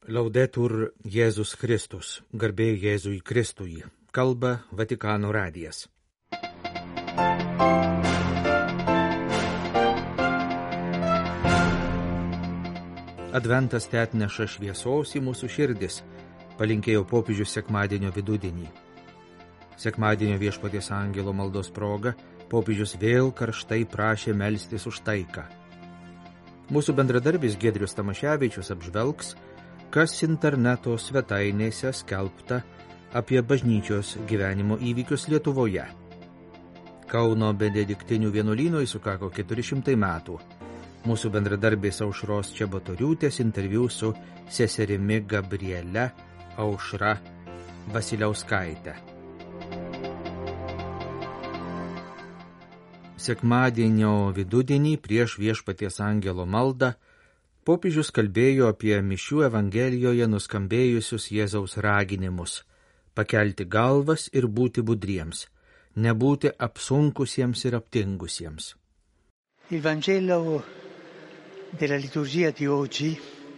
Laudetur Jėzus Kristus, garbė Jėzui Kristui, kalba Vatikano radijas. Adventas teatneša šviesos į mūsų širdis, palinkėjo popiežius sekmadienio vidudienį. Sekmadienio Viešpaties angelo maldos proga popiežius vėl karštai prašė melstis už taiką. Mūsų bendradarbis Giedrius Tamaševičius apžvelgs, kas interneto svetainėse skelbta apie bažnyčios gyvenimo įvykius Lietuvoje. Kauno benediktinių vienuolynui sukako 400 metų. Mūsų bendradarbės Aušros Čebatoriūtės interviu su seserimi Gabriele Aušra Vasiliauskaite. Sekmadienio vidudienį prieš Viešpaties angelo maldą popiežius kalbėjo apie mišių evangelijoje nuskambėjusius Jėzaus raginimus – pakelti galvas ir būti budriems, nebūti apsunkusiems ir aptingusiems. Il Vangelo della liturgia di oggi,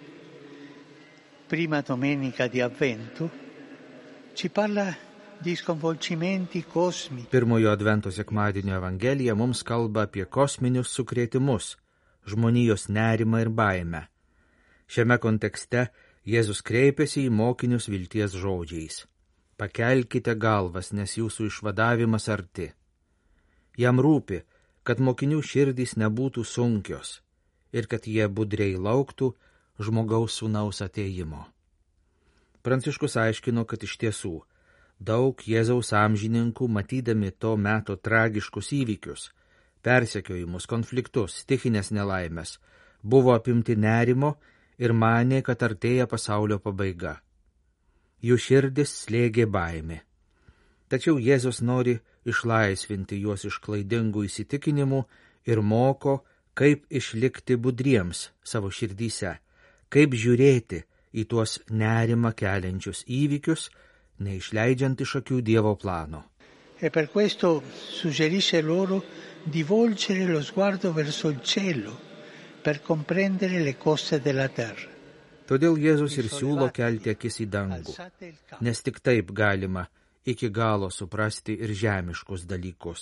prima domenica di Avvento, ci parla di sconvolgimenti cosmici. Pirmojo advento sekmadienio evangelija mums kalba apie kosminius sukrėtimus, žmonijos nerimą ir baimę. Šiame kontekste Jėzus kreipėsi į mokinius vilties žodžiais. Pakelkite galvas, nes jūsų išvadavimas arti. Jam rūpi, kad mokinių širdys nebūtų sunkios ir kad jie budriai lauktų žmogaus sūnaus atėjimo. Pranciškus aiškino, kad iš tiesų daug Jėzaus amžininkų, matydami to meto tragiškus įvykius, persekiojimus, konfliktus, stichinės nelaimės, buvo apimti nerimo ir manė, kad artėja pasaulio pabaiga. Jų širdis slėgė baimė. Tačiau Jėzus nori išlaisvinti juos iš klaidingų įsitikinimų ir moko, kaip išlikti budriems savo širdyse, kaip žiūrėti į tuos nerimą keliančius įvykius, neišleidžiant iš akių Dievo plano. E per questo suggerisce loro di volgere lo sguardo verso il cielo per comprendere le cose della terra. Todėl Jėzus ir siūlo kelti akis į dangų, nes tik taip galima iki galo suprasti ir žemiškus dalykus.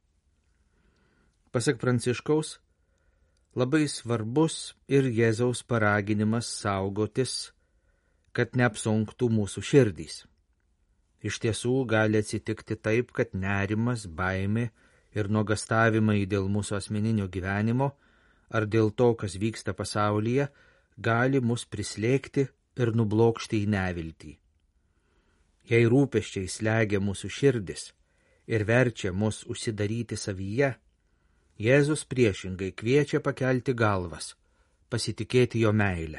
Pasak Pranciškaus, labai svarbus ir Jėzaus paraginimas saugotis, kad neapsunktų mūsų širdys. Iš tiesų gali atsitikti taip, kad nerimas, baimė ir nuogastavimai dėl mūsų asmeninio gyvenimo ar dėl to, kas vyksta pasaulyje, gali mus prislėgti ir nublokšti į neviltį. Jei rūpesčiai slegia mūsų širdis ir verčia mus užsidaryti savyje, Jėzus priešingai kviečia pakelti galvas, pasitikėti jo meilę.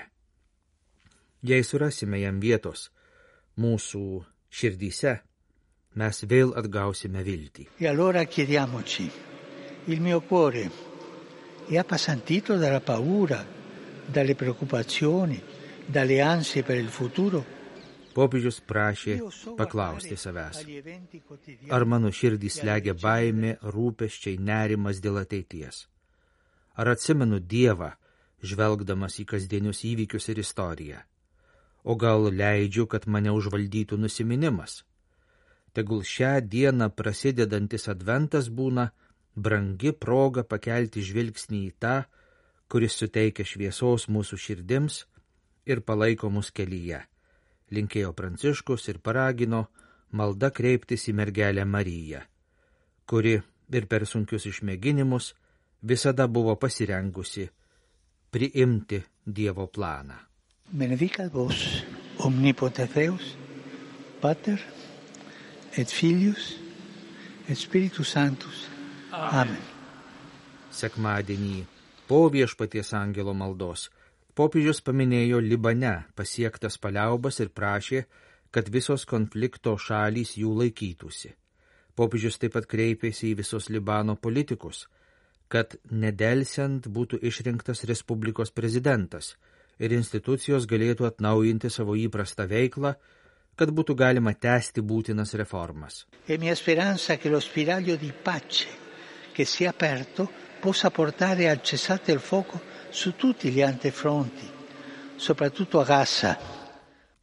Jei surasime jam vietos mūsų širdyse, mes vėl atgausime viltį. E allora chiediamoci, il mio cuore è appesantito dalla paura, dalle preoccupazioni, dalle ansie per il futuro? Popiežius prašė paklausti savęs, ar mano širdį slegia baimė, rūpesčiai, nerimas dėl ateities? Ar atsimenu Dievą, žvelgdamas į kasdienius įvykius ir istoriją? O gal leidžiu, kad mane užvaldytų nusiminimas? Tegul šią dieną prasidedantis adventas būna brangi proga pakelti žvilgsnį į tą, kuris suteikia šviesos mūsų širdims ir palaiko mus kelyje. Linkėjo Pranciškus ir paragino malda kreiptis į mergelę Mariją, kuri ir per sunkius išmėginimus visada buvo pasirengusi priimti Dievo planą. Benedicat vos, omnipotens Deus, Pater et Filius et Spiritus Sanctus. Amen. Sekmadienį po Viešpaties angelo maldos popiežius paminėjo Libane pasiektas paliaubas ir prašė, kad visos konflikto šalys jų laikytųsi. Popiežius taip pat kreipėsi į visus Libano politikus, kad nedelsiant būtų išrinktas Respublikos prezidentas ir institucijos galėtų atnaujinti savo įprastą veiklą, kad būtų galima tęsti būtinas reformas. E mia speranza che lo spiraglio di pace che si è aperto possa portare al cessate il fuoco su tutti gli altri fronti, soprattutto a Gaza.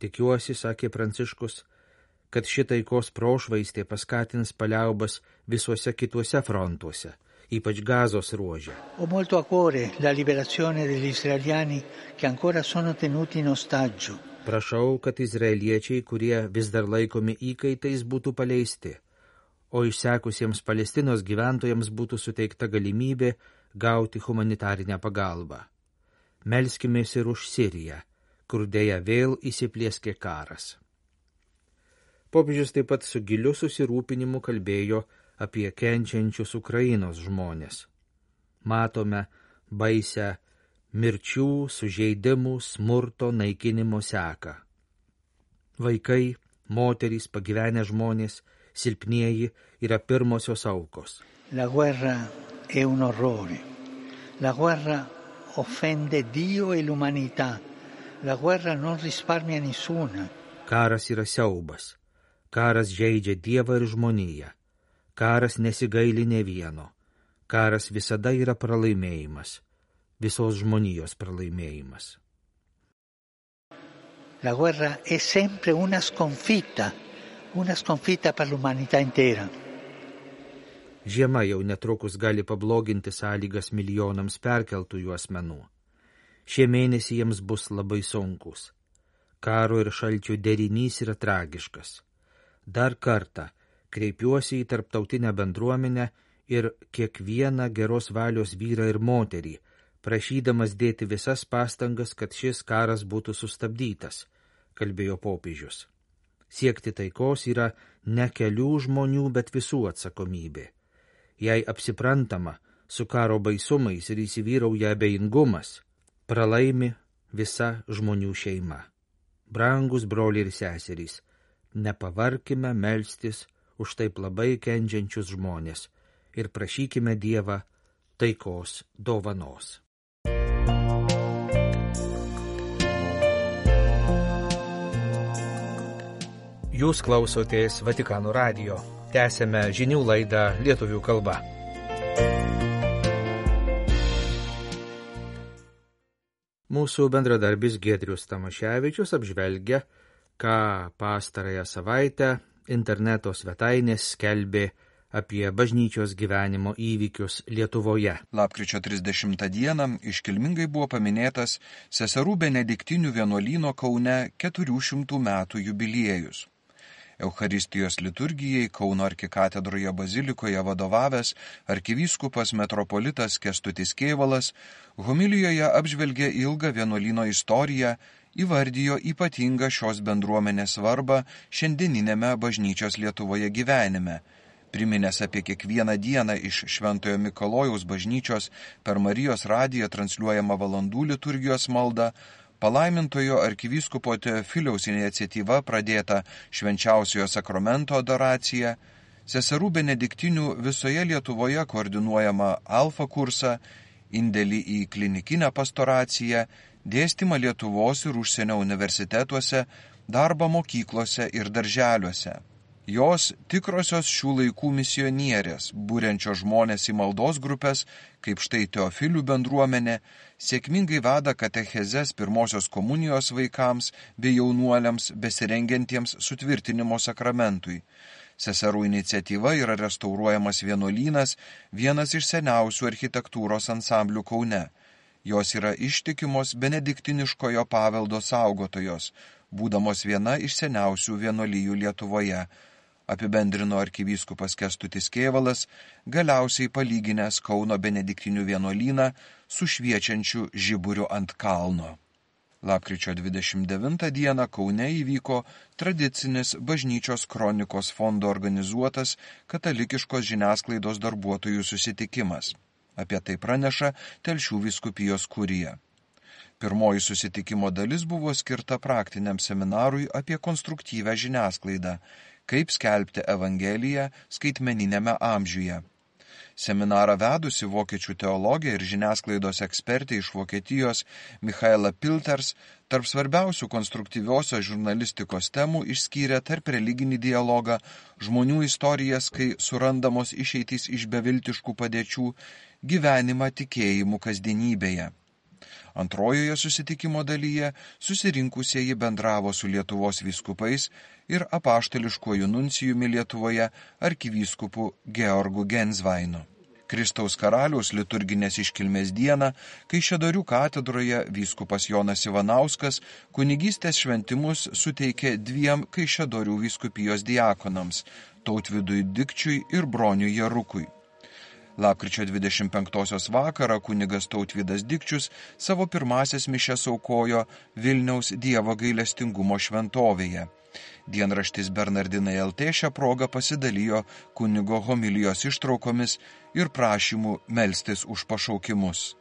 Tikiuosi, sakė Pranciškus, kad ši taikos prošvaistė paskatins paliaubas visuose kituose frontuose, ypač Gazos ruože. Ho molto a cuore la liberazione degli israeliani che ancora sono tenuti in ostaggio. Prašau, kad izraeliečiai, kurie vis dar laikomi įkaitais, būtų paleisti, o išsekusiems Palestinos gyventojams būtų suteikta galimybė gauti humanitarinę pagalbą. Melskimės ir už Siriją, kur dėja vėl įsiplieskė karas. Popiežius taip pat su giliu susirūpinimu kalbėjo apie kenčiančius Ukrainos žmonės. Matome baisę mirčių, sužeidimų, smurto, naikinimo seką. Vaikai, moterys, pagyvenę žmonės, silpnieji yra pirmosios aukos. La guerra è un orrore. La guerra offende Dio e l'umanità. La guerra non risparmia nessuna. Karas yra siaubas. Karas žeidžia Dievą ir žmoniją. Karas nesigaili nė vieno. Karas visada yra pralaimėjimas. Visos žmonijos pralaimėjimas. La guerra è sempre una sconfitta per l'umanità intera. Žiema jau netrukus gali pabloginti sąlygas milijonams perkeltųjų asmenų. Šie mėnesiai jiems bus labai sunkus. Karo ir šalčio derinys yra tragiškas. Dar kartą kreipiuosi į tarptautinę bendruomenę ir kiekvieną geros valios vyrą ir moterį, prašydamas dėti visas pastangas, kad šis karas būtų sustabdytas, kalbėjo popiežius. Siekti taikos yra ne kelių žmonių, bet visų atsakomybė. Jei apsiprantama su karo baisumais ir įsivyrauja abejingumas, pralaimi visa žmonių šeima. Brangus broliai ir seserys, nepavarkime melstis už taip labai kenčiančius žmonės ir prašykime Dievą taikos dovanos. Jūs klausotės Vatikano radijo. Tęsėme žinių laidą lietuvių kalba. Mūsų bendradarbis Giedrius Tamaševičius apžvelgia, ką pastarąją savaitę interneto svetainės skelbė apie bažnyčios gyvenimo įvykius Lietuvoje. Lapkričio 30 dieną iškilmingai buvo paminėtas seserų benediktinių vienuolyno Kaune 400 metų jubiliejus. Eucharistijos liturgijai Kauno arkikatedroje bazilikoje vadovavęs arkivyskupas metropolitas Kęstutis Kėvalas homilijoje apžvelgė ilgą vienuolyno istoriją, įvardijo ypatingą šios bendruomenės svarbą šiandieninėme bažnyčios Lietuvoje gyvenime, priminęs apie kiekvieną dieną iš Šventojo Mikalojaus bažnyčios per Marijos radiją transliuojamą valandų liturgijos maldą, palaimintojo arkivyskupo Teofiliaus iniciatyva pradėta švenčiausiojo sakramento adoracija, seserų benediktinių visoje Lietuvoje koordinuojama alfa kursą, indėlį į klinikinę pastoraciją, dėstymą Lietuvos ir užsienio universitetuose, darbą mokyklose ir darželiuose. Jos tikrosios šių laikų misionierės, būrenčios žmonės į maldos grupės, kaip štai Teofilių bendruomenė, sėkmingai veda katechezes pirmosios komunijos vaikams bei jaunuoliams besirengiantiems sutvirtinimo sakramentui. Seserų iniciatyva yra restauruojamas vienuolynas, vienas iš seniausių architektūros ansamblių Kaune. Jos yra ištikimos benediktiniškojo paveldo saugotojos, būdamos viena iš seniausių vienuolijų Lietuvoje, apibendrino arkivyskupas Kęstutis Kėvalas, galiausiai palyginęs Kauno benediktinių vienuolyną su šviečiančiu žiburiu ant kalno. Lapkričio 29 dieną Kaune įvyko tradicinis bažnyčios kronikos fondo organizuotas katalikiškos žiniasklaidos darbuotojų susitikimas. Apie tai praneša Telšių vyskupijos kurija. Pirmoji susitikimo dalis buvo skirta praktiniam seminarui apie konstruktyvę žiniasklaidą, kaip skelbti Evangeliją skaitmeninėme amžiuje. Seminarą vedusi vokiečių teologė ir žiniasklaidos ekspertė iš Vokietijos Michaela Pilters tarp svarbiausių konstruktyviosios žurnalistikos temų išskyrė tarp religinį dialogą, žmonių istorijas, kai surandamos išeitys iš beviltiškų padėčių, gyvenimą tikėjimų kasdienybėje. Antrojoje susitikimo dalyje susirinkusieji bendravo su Lietuvos vyskupais ir apaštališkuoju nuncijumi Lietuvoje arkivyskupu Georgu Gensvainu. Kristaus karaliaus liturginės iškilmės dieną, Kaišiadorių katedroje vyskupas Jonas Ivanauskas kunigystės šventimus suteikė 2 Kaišiadorių vyskupijos diakonams – Tautvydui Dikčiui ir Broniui Jarukui. Lapkričio 25 vakarą kunigas Tautvydas Dikčius savo pirmąsias mišias aukojo Vilniaus Dievo gailestingumo šventovėje. Dienraštis Bernardinai LT šią progą pasidalijo kunigo homilijos ištraukomis ir prašymų melstis už pašaukimus.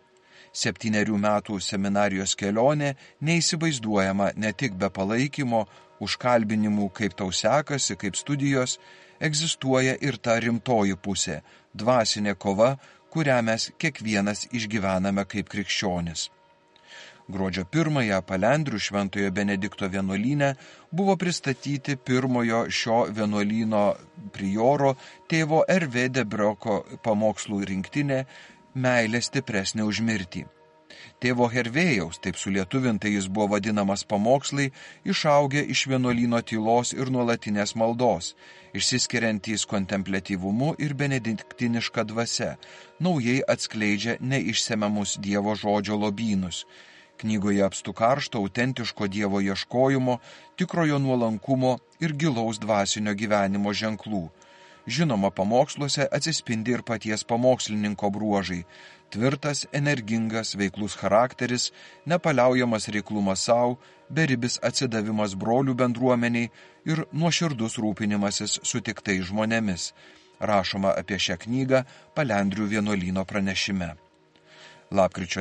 7 metų seminarijos kelionė neįsivaizduojama ne tik be palaikymo, užkalbinimų, kaip tau sekasi, kaip studijos, egzistuoja ir ta rimtoji pusė – dvasinė kova, kurią mes kiekvienas išgyvename kaip krikščionis. Gruodžio 1 Palendrių Šventojo Benedikto vienuolyne buvo pristatyti pirmojo šio vienuolyno prioro tėvo R.V. Debrioko pamokslų rinktinė Meilė stipresnė už mirtį. Tėvo Hervėjaus, taip sulietuvintai jis buvo vadinamas pamokslai, išaugę iš vienuolyno tylos ir nuolatinės maldos, išsiskiriantys kontempliatyvumu ir benediktiniška dvasia, naujai atskleidžia neišsemiamus Dievo žodžio lobynus. Knygoje apstu karšto, autentiško Dievo ieškojimo, tikrojo nuolankumo ir gilaus dvasinio gyvenimo ženklų. Žinoma, pamoksluose atsispindi ir paties pamokslininko bruožai – tvirtas, energingas, veiklus charakteris, nepaliaujamas reiklumas savo, beribis atsidavimas brolių bendruomeniai ir nuoširdus rūpinimasis sutiktais žmonėmis. Rašoma apie šią knygą Palendrių vienuolyno pranešime. Lapkričio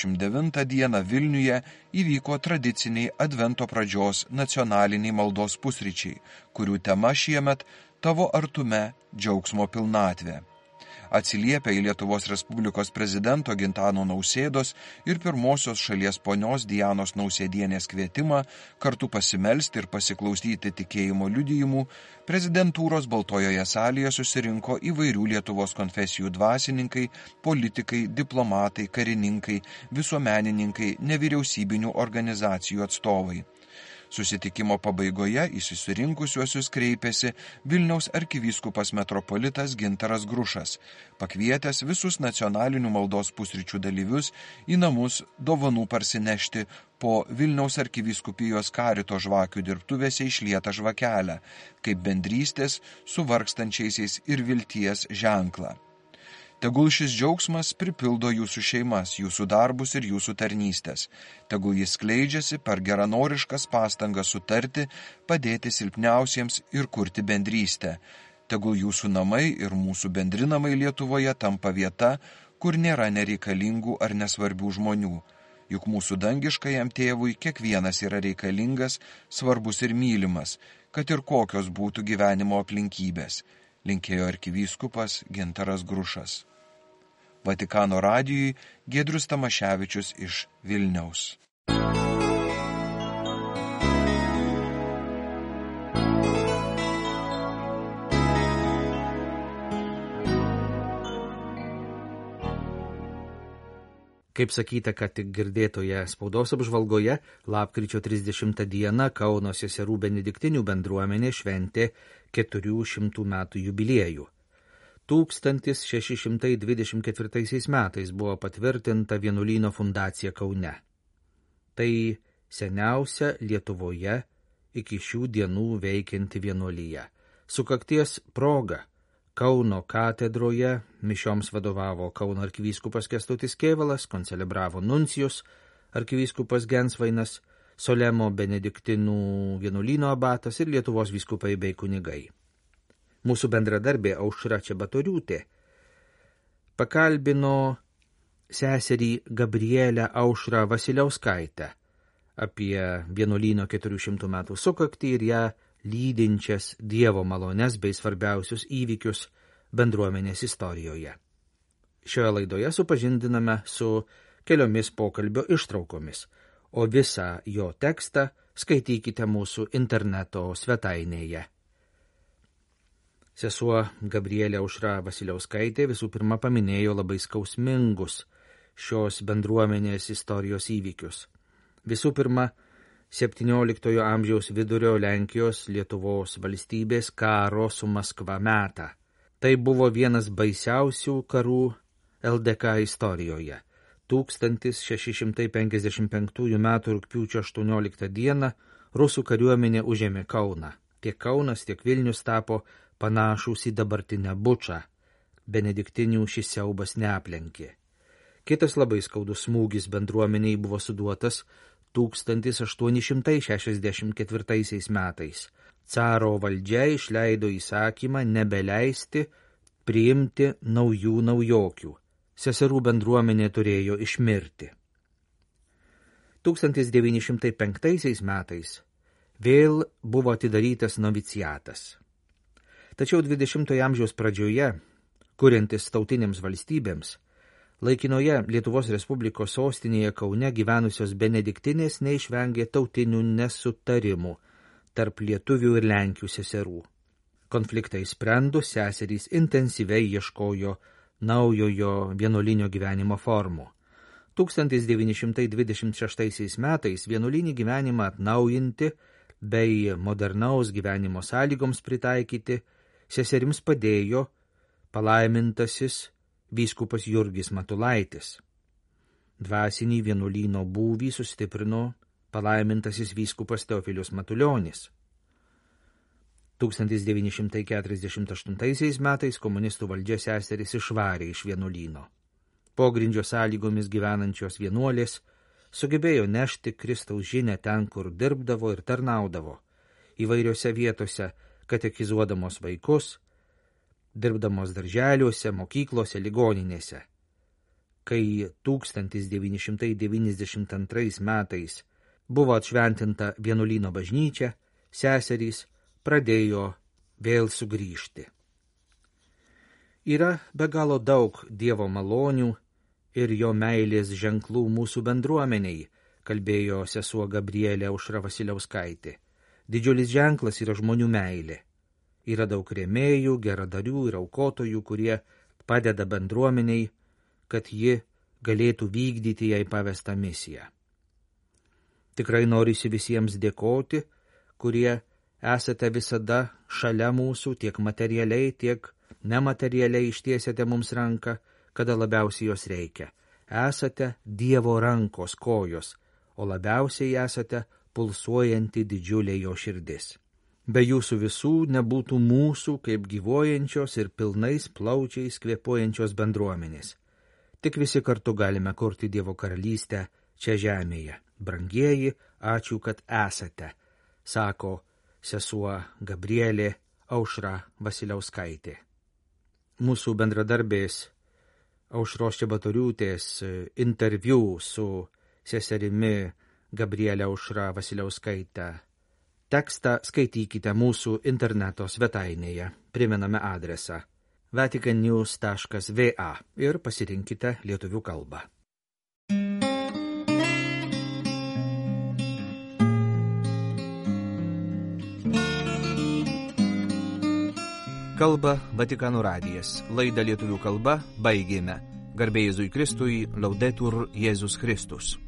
29 dieną Vilniuje įvyko tradiciniai Advento pradžios nacionaliniai maldos pusryčiai, kurių tema šiemet Tavo artume džiaugsmo pilnatvė. Atsiliepia į Lietuvos Respublikos prezidento Gintano Nausėdos ir pirmosios šalies ponios Dianos Nausėdienės kvietimą kartu pasimelsti ir pasiklausyti tikėjimo liudijimų, prezidentūros Baltojoje salėje susirinko įvairių Lietuvos konfesijų dvasininkai, politikai, diplomatai, karininkai, visuomenininkai, nevyriausybinių organizacijų atstovai. Susitikimo pabaigoje į susirinkusiuosius kreipėsi Vilniaus arkivyskupas metropolitas Gintaras Grušas, pakvietęs visus nacionalinių maldos pusryčių dalyvius į namus dovanų parsinešti po Vilniaus arkivyskupijos karito žvakių dirbtuvėse išlietą žvakelę, kaip bendrystės su vargstančiaisiais ir vilties ženklą. Tegul šis džiaugsmas pripildo jūsų šeimas, jūsų darbus ir jūsų tarnystės. Tegul jis skleidžiasi per geranoriškas pastangas sutarti, padėti silpniausiems ir kurti bendrystę. Tegul jūsų namai ir mūsų bendri namai Lietuvoje tampa vieta, kur nėra nereikalingų ar nesvarbių žmonių. Juk mūsų dangiškajam tėvui kiekvienas yra reikalingas, svarbus ir mylimas, kad ir kokios būtų gyvenimo aplinkybės. Linkėjo arkivyskupas Gintaras Grušas. Vatikano radijui Giedrius Tamaševičius iš Vilniaus. Kaip sakyta, kad tik girdėtoje spaudos apžvalgoje, lapkričio 30 dieną Kauno seserų benediktinių bendruomenė šventė 400 metų jubiliejų. 1624 metais buvo patvirtinta vienuolyno fundacija Kaune. Tai seniausia Lietuvoje iki šių dienų veikianti vienuolija. Sukakties proga Kauno katedroje mišioms vadovavo Kauno arkivyskupas Kęstutis Kėvalas, koncelebravo nuncijus arkivyskupas Gensvainas, Solemo benediktinų vienuolyno abatas ir Lietuvos vyskupai bei kunigai. Mūsų bendradarbė Aušra Čebatoriūtė pakalbino seserį Gabrielę Aušrą Vasiliauskaitę apie vienuolyno 400 metų sukaktį ir ją lydinčias Dievo malones bei svarbiausius įvykius bendruomenės istorijoje. Šioje laidoje supažindiname su keliomis pokalbio ištraukomis, o visą jo tekstą skaitykite mūsų interneto svetainėje. Sesuo Gabrielė Aušra Vasiliauskaitė visų pirma paminėjo labai skausmingus šios bendruomenės istorijos įvykius. Visų pirma, 17 amžiaus vidurio Lenkijos Lietuvos valstybės karo su Maskva metą. Tai buvo vienas baisiausių karų LDK istorijoje. 1655 m. rugpjūčio 18 d. rusų kariuomenė užėmė Kauną. Tiek Kaunas, tiek Vilnius tapo panašūs į dabartinę Bučą. Benediktinių šis siaubas neaplenkė. Kitas labai skaudus smūgis bendruomeniai buvo suduotas 1864 metais. Caro valdžia išleido įsakymą nebeleisti priimti naujų naujokių. Seserų bendruomenė turėjo išmirti. 1905 metais vėl buvo atidarytas noviciatas. Tačiau 20 amžiaus pradžioje, kuriantis tautinėms valstybėms, laikinoje Lietuvos Respublikos sostinėje Kaune gyvenusios benediktinės neišvengė tautinių nesutarimų tarp lietuvių ir lenkių seserų. Konfliktai sprendus, seserys intensyviai ieškojo naujojo vienuolinio gyvenimo formų. 1926 metais vienuolinį gyvenimą atnaujinti bei modernaus gyvenimo sąlygoms pritaikyti seserims padėjo palaimintasis vyskupas Jurgis Matulaitis. Dvasinį vienuolyno būvį sustiprino palaimintasis vyskupas Teofilius Matulionis. 1948 metais komunistų valdžia seseris išvarė iš vienuolyno. Pogrindžio sąlygomis gyvenančios vienuolės sugebėjo nešti Kristaus žinią ten, kur dirbdavo ir tarnaudavo, įvairiose vietose katekizuodamos vaikus, dirbdamos darželiuose, mokyklose, ligoninėse. Kai 1992 metais buvo atšventinta vienuolyno bažnyčia, seserys pradėjo vėl sugrįžti. Yra be galo daug Dievo malonių ir jo meilės ženklų mūsų bendruomeniai, kalbėjo sesuo Gabrielė Aušra Vasiliauskaitė. Didžiulis ženklas yra žmonių meilė. Yra daug rėmėjų, geradarių ir aukotojų, kurie padeda bendruomeniai, kad ji galėtų vykdyti jai pavestą misiją. Tikrai norisi visiems dėkoti, kurie esate visada šalia mūsų, tiek materialiai, tiek nematerialiai ištiesėte mums ranką, kada labiausiai jos reikia. Esate Dievo rankos kojos, o labiausiai esate pulsuojanti didžiulė jo širdis. Be jūsų visų nebūtų mūsų kaip gyvuojančios ir pilnais plaučiais kvėpuojančios bendruomenės. Tik visi kartu galime kurti Dievo karalystę čia žemėje. Brangieji, ačiū, kad esate, sako sesuo Gabrielė Aušra Vasiliauskaitė. Mūsų bendradarbės Aušros Čebatoriūtės interviu su seserimi Gabrielė Aušra Vasiliauskaitė. Tekstą skaitykite mūsų interneto svetainėje. Primename adresą vaticannews.va ir pasirinkite lietuvių kalbą. Kalba Vatikano radijas. Laidą lietuvių kalba baigėme. Garbė Jėzui Kristui, Laudetur Jėzus Kristus.